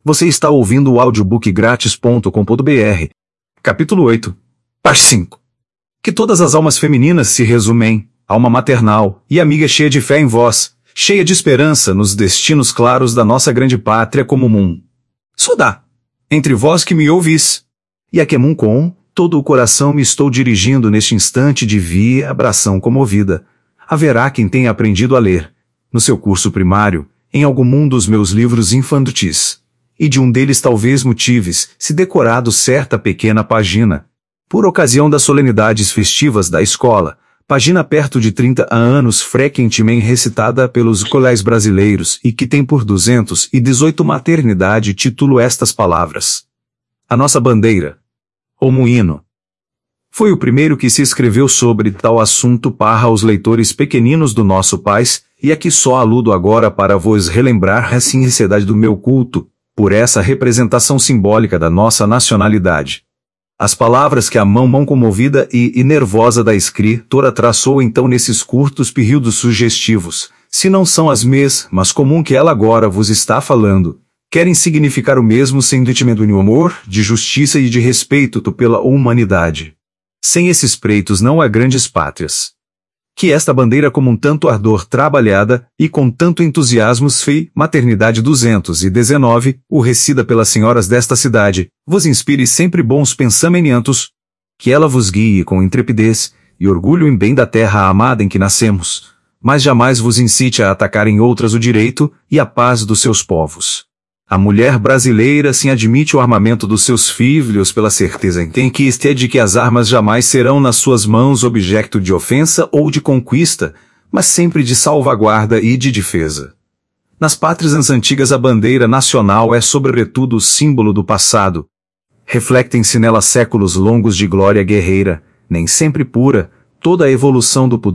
Você está ouvindo o audiobookgratis.com.br. Capítulo 8. Parte 5. Que todas as almas femininas se resumem, alma maternal e amiga cheia de fé em vós, cheia de esperança nos destinos claros da nossa grande pátria comum. Sodá, entre vós que me ouvis, e a quemum com todo o coração me estou dirigindo neste instante de via abração comovida. Haverá quem tenha aprendido a ler, no seu curso primário, em algum dos meus livros infantis, e de um deles talvez motives, se decorado certa pequena página, por ocasião das solenidades festivas da escola, página perto de 30 anos frequentemente recitada pelos colégios brasileiros e que tem por 218 maternidade título estas palavras. A nossa bandeira, o moinho, foi o primeiro que se escreveu sobre tal assunto para os leitores pequeninos do nosso país, e aqui só aludo agora para vos relembrar a sinceridade do meu culto, por essa representação simbólica da nossa nacionalidade. As palavras que a mão comovida e nervosa da escritora traçou então nesses curtos períodos sugestivos, se não são as mesmas comum que ela agora vos está falando, querem significar o mesmo sentimento de humor, de justiça e de respeito pela humanidade. Sem esses preitos não há grandes pátrias. Que esta bandeira com um tanto ardor trabalhada, e com tanto entusiasmo fei, maternidade 219, o recida pelas senhoras desta cidade, vos inspire sempre bons pensamentos, que ela vos guie com intrepidez, e orgulho em bem da terra amada em que nascemos, mas jamais vos incite a atacar em outras o direito, e a paz dos seus povos. A mulher brasileira sim admite o armamento dos seus filhos pela certeza em tem que esteja de que as armas jamais serão nas suas mãos objeto de ofensa ou de conquista, mas sempre de salvaguarda e de defesa. Nas pátrias antigas a bandeira nacional é sobretudo o símbolo do passado. Reflectem-se nela séculos longos de glória guerreira, nem sempre pura, toda a evolução do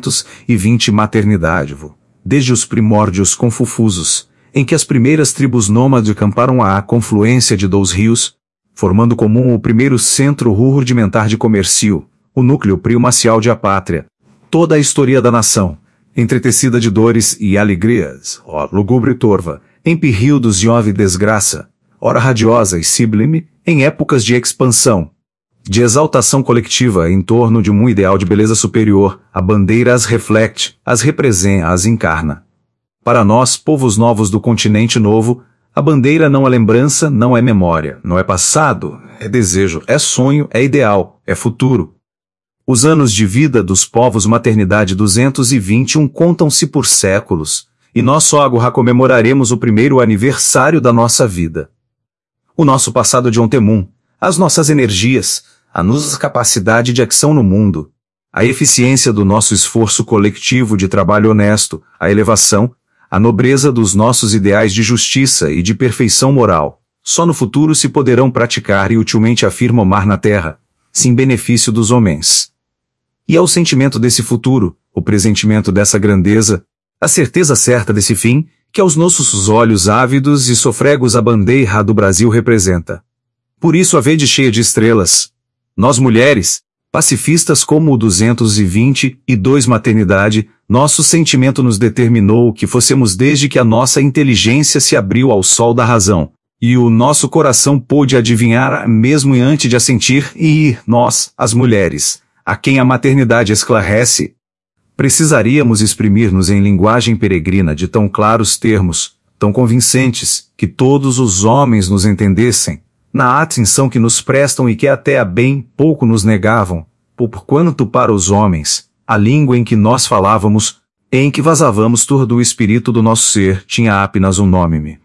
220 maternidade, desde os primórdios confusos, em que as primeiras tribos nômades acamparam à confluência de 2 rios, formando comum o primeiro centro rudimentar de comércio, o núcleo primacial de a pátria, toda a história da nação, entretecida de dores e alegrias, ó lugubre torva, em períodos de ove desgraça, ora radiosa e sublime, em épocas de expansão, de exaltação coletiva em torno de um ideal de beleza superior, a bandeira as reflete, as representa, as encarna. Para nós, povos novos do continente novo, a bandeira não é lembrança, não é memória, não é passado, é desejo, é sonho, é ideal, é futuro. Os anos de vida dos povos maternidade 221 contam-se por séculos, e nós só agora comemoraremos o primeiro aniversário da nossa vida. O nosso passado de ontem, as nossas energias, a nossa capacidade de ação no mundo, a eficiência do nosso esforço coletivo de trabalho honesto, a elevação, a nobreza dos nossos ideais de justiça e de perfeição moral, só no futuro se poderão praticar e utilmente afirmar na terra, sem benefício dos homens. E é o sentimento desse futuro, o pressentimento dessa grandeza, a certeza certa desse fim, que aos nossos olhos ávidos e sofregos a bandeira do Brasil representa. Por isso a vede cheia de estrelas. Nós mulheres, pacifistas como o 222 maternidade, nosso sentimento nos determinou que fossemos desde que a nossa inteligência se abriu ao sol da razão, e o nosso coração pôde adivinhar mesmo antes de assentir, e nós, as mulheres, a quem a maternidade esclarece, precisaríamos exprimir-nos em linguagem peregrina de tão claros termos, tão convincentes, que todos os homens nos entendessem, na atenção que nos prestam e que até há bem pouco nos negavam, porquanto para os homens, a língua em que nós falávamos, em que vazávamos todo o espírito do nosso ser, tinha apenas um nome,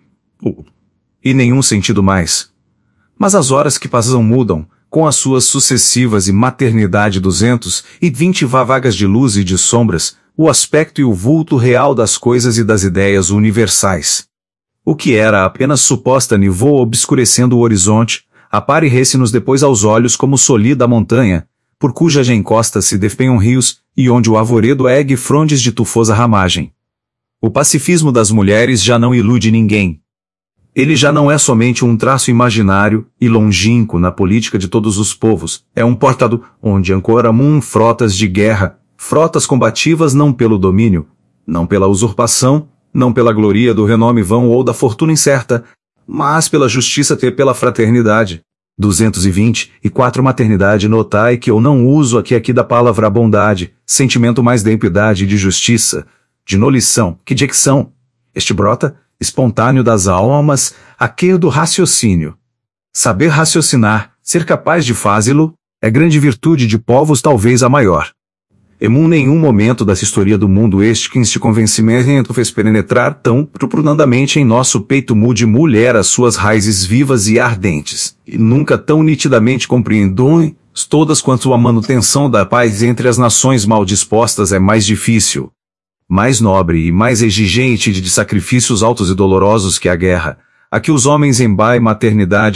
e nenhum sentido mais. Mas as horas que passam mudam, com as suas sucessivas e maternidade 220 vagas de luz e de sombras, o aspecto e o vulto real das coisas e das ideias universais. O que era apenas suposta nivô obscurecendo o horizonte, aparece-nos depois aos olhos como solida montanha, por cuja encosta se despenham rios, e onde o arvoredo ergue frondes de tufosa ramagem. O pacifismo das mulheres já não ilude ninguém. Ele já não é somente um traço imaginário e longínquo na política de todos os povos, é um portado onde ancoram frotas de guerra, frotas combativas não pelo domínio, não pela usurpação, não pela gloria do renome vão ou da fortuna incerta, mas pela justiça ter pela fraternidade. 224 Maternidade. Notai que eu não uso aqui da palavra bondade, sentimento mais de impiedade e de justiça, de nolição, que de ecção. Este brota, espontâneo das almas, aquele do raciocínio. Saber raciocinar, ser capaz de fazê-lo, é grande virtude de povos, talvez a maior. Em nenhum momento da história do mundo que este convencimento fez penetrar tão profundamente em nosso peito mude mulher as suas raízes vivas e ardentes, e nunca tão nitidamente compreendeu todas quanto a manutenção da paz entre as nações mal dispostas é mais difícil, mais nobre e mais exigente de sacrifícios altos e dolorosos que a guerra. Aqui os homens em maternidade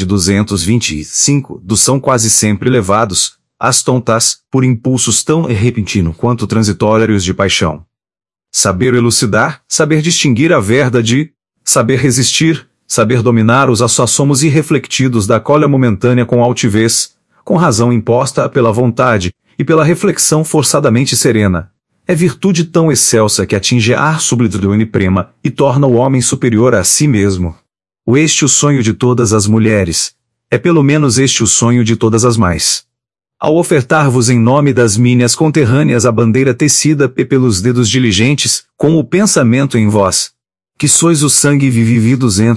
225 são quase sempre levados às tontas, por impulsos tão repentinos quanto transitórios de paixão. Saber elucidar, saber distinguir a verdade, saber resistir, saber dominar os assossomos irrefletidos da colha momentânea com altivez, com razão imposta pela vontade e pela reflexão forçadamente serena, é virtude tão excelsa que atinge a sublime prema e torna o homem superior a si mesmo. Este o sonho de todas as mulheres. É pelo menos este o sonho de todas as mais. Ao ofertar-vos em nome das minhas conterrâneas a bandeira tecida pelos dedos diligentes, com o pensamento em vós, que sois o sangue vivivi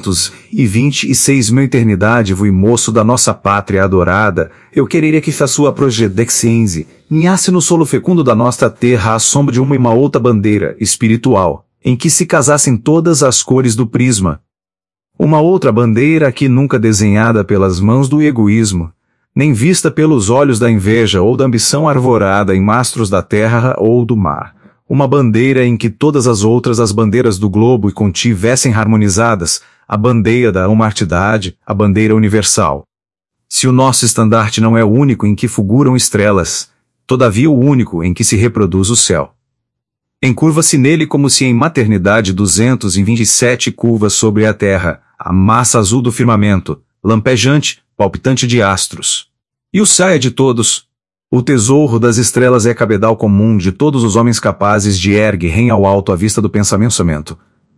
226 mil eternidade vui moço da nossa pátria adorada, eu quereria que a sua projedexense ninhasse no solo fecundo da nossa terra à sombra de uma outra bandeira espiritual, em que se casassem todas as cores do prisma. Uma outra bandeira que nunca desenhada pelas mãos do egoísmo, nem vista pelos olhos da inveja ou da ambição arvorada em mastros da terra ou do mar. Uma bandeira em que todas as outras as bandeiras do globo e contivessem harmonizadas, a bandeira da humanidade, a bandeira universal. Se o nosso estandarte não é o único em que fulguram estrelas, todavia o único em que se reproduz o céu. Encurva-se nele como se em maternidade 227 curvas sobre a terra, a massa azul do firmamento, lampejante, palpitante de astros. E o saia de todos. O tesouro das estrelas é cabedal comum de todos os homens capazes de erguerem ao alto a vista do pensamento.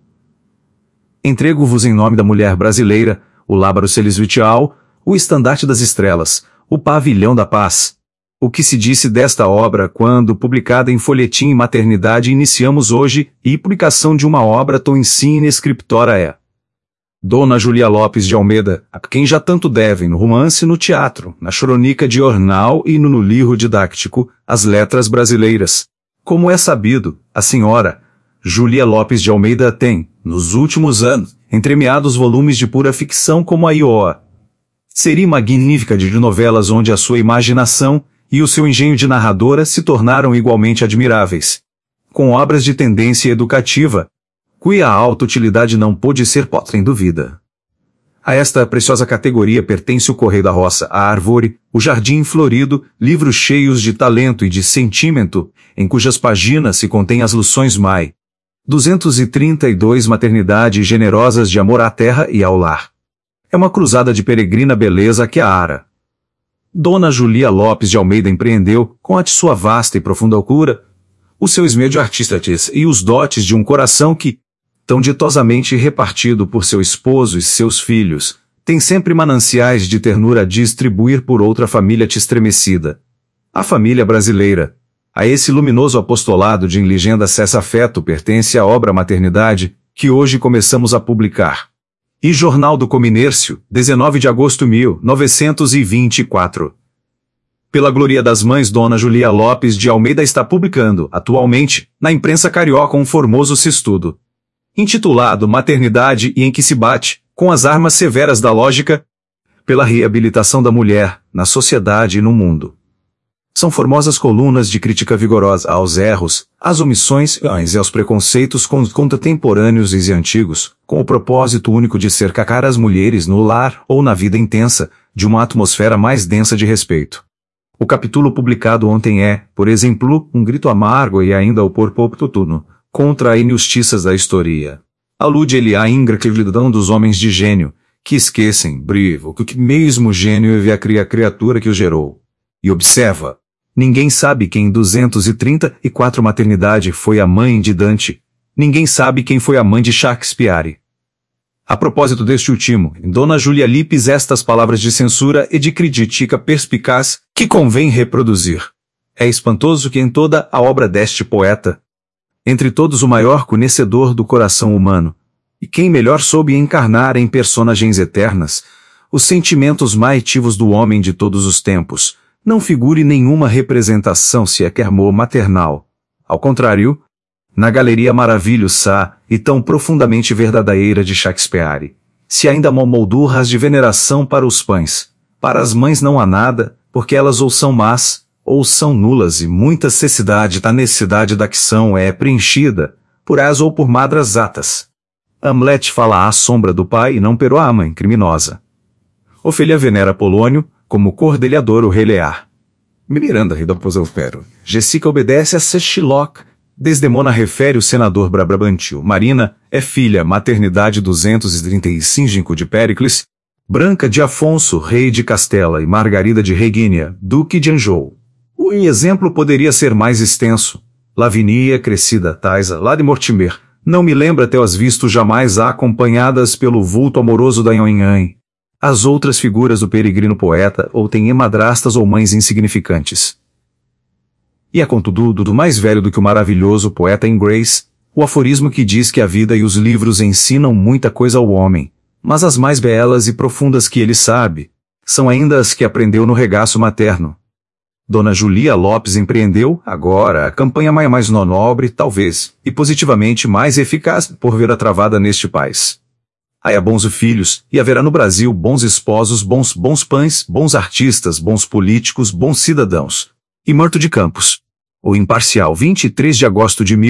Entrego-vos em nome da mulher brasileira, o lábaro celestial, o estandarte das estrelas, o pavilhão da paz. O que se disse desta obra quando publicada em folhetim e maternidade iniciamos hoje, e publicação de uma obra tão insígne escriptora é Dona Julia Lopes de Almeida, a quem já tanto devem no romance e no teatro, na crônica de jornal e no livro didático, as letras brasileiras. Como é sabido, a senhora Julia Lopes de Almeida tem, nos últimos anos, entremeados volumes de pura ficção como a Ioa. Seria magnífica de novelas onde a sua imaginação e o seu engenho de narradora se tornaram igualmente admiráveis. Com obras de tendência educativa, cuja alta utilidade não pôde ser posta em dúvida. A esta preciosa categoria pertence o Correio da Roça, a Árvore, o Jardim Florido, livros cheios de talento e de sentimento, em cujas páginas se contêm as lições Mai. 232 Maternidade generosas de amor à terra e ao lar. É uma cruzada de peregrina beleza que a ara. Dona Julia Lopes de Almeida empreendeu, com a de sua vasta e profunda cura, o seu esmero de artista e os dotes de um coração que, tão ditosamente repartido por seu esposo e seus filhos, tem sempre mananciais de ternura a distribuir por outra família estremecida. A família brasileira. A esse luminoso apostolado de inligenda cessa-afeto pertence a obra Maternidade, que hoje começamos a publicar. E Jornal do Comércio, 19 de agosto 1924. Pela glória das mães, Dona Julia Lopes de Almeida está publicando, atualmente, na imprensa carioca um formoso estudo, intitulado Maternidade e em que se bate, com as armas severas da lógica, pela reabilitação da mulher, na sociedade e no mundo. São formosas colunas de crítica vigorosa aos erros, às omissões e aos preconceitos contemporâneos e antigos, com o propósito único de cercar as mulheres no lar ou na vida intensa, de uma atmosfera mais densa de respeito. O capítulo publicado ontem é, por exemplo, um grito amargo e ainda o porpoptuno, contra as injustiças da história. Alude ele à ingratidão dos homens de gênio, que esquecem, brivo, que mesmo gênio é a criatura que o gerou. E observa, ninguém sabe quem em 234 Maternidade foi a mãe de Dante, ninguém sabe quem foi a mãe de Shakespeare. A propósito deste último, em Dona Júlia Lipes estas palavras de censura e de crítica perspicaz que convém reproduzir. É espantoso que em toda a obra deste poeta, entre todos o maior conhecedor do coração humano, e quem melhor soube encarnar em personagens eternas, os sentimentos mais ativos do homem de todos os tempos, não figure nenhuma representação sequer maternal. Ao contrário, na galeria maravilhosa e tão profundamente verdadeira de Shakespeare, se ainda moldurras de veneração para os pães, para as mães não há nada, porque elas ou são más, ou são nulas e muita cecidade da necessidade da acção é preenchida, por as ou por madras atas. Hamlet fala à sombra do pai e não perdoa a mãe criminosa. Ofélia venera Polônio, como cordelhador o rei Lear. Miranda ri do Poselpero. Jessica obedece a Shylock. Desdemona refere o senador Brabantil. Marina é filha, maternidade 235 de Péricles. Branca de Afonso, rei de Castela, e Margarida de Regínia, duque de Anjou. O exemplo poderia ser mais extenso. Lavinia, Crescida, Taisa, lá de Mortimer, não me lembra até as visto jamais acompanhadas pelo vulto amoroso da Nhonhãe. As outras figuras do peregrino poeta ou têm madrastas ou mães insignificantes. E é contudo do mais velho do que o maravilhoso poeta em Grace, o aforismo que diz que a vida e os livros ensinam muita coisa ao homem, mas as mais belas e profundas que ele sabe, são ainda as que aprendeu no regaço materno. Dona Julia Lopes empreendeu, agora, a campanha mais nobre, talvez, e positivamente mais eficaz, por ver a travada neste país. Haja bons filhos, e haverá no Brasil bons esposos, bons pães, bons artistas, bons políticos, bons cidadãos. E Marto de Campos. O Imparcial 23 de agosto de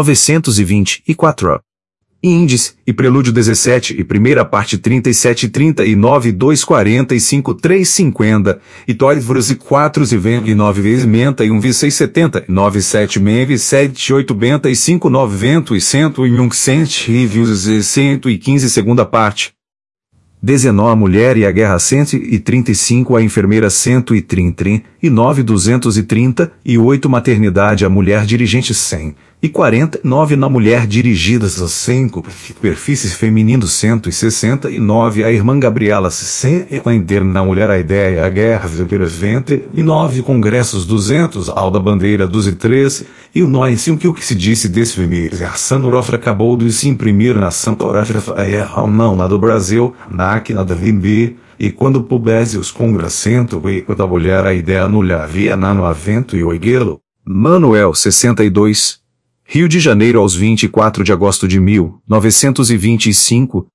1924. Índice, e Prelúdio 17, e primeira parte 37 39 2 45 3 50, e Toivros e 4 e 29 vezes menta e 1 vezes 6 70, 9 7 meve 7 8 benta e 5 90 e 101 cent e 115 segunda parte. 19 a mulher e a guerra 135 a enfermeira 130 e 9 230 e 8 maternidade a mulher dirigente 100 e 49 na mulher dirigidas a 5 perfis femininos 169 a irmã Gabriela 100 e na mulher a ideia a guerra 20 e 9 congressos 200 Alda Bandeira 213 e o nós o que se disse desse filme Sanurofra acabou de se imprimir na Santorafra não lá do Brasil na da VB, e quando pubesse os congressentos e quando a mulher a ideia nula havia no avento e oiguelo. Manuel 62, Rio de Janeiro aos 24 de agosto de 1925,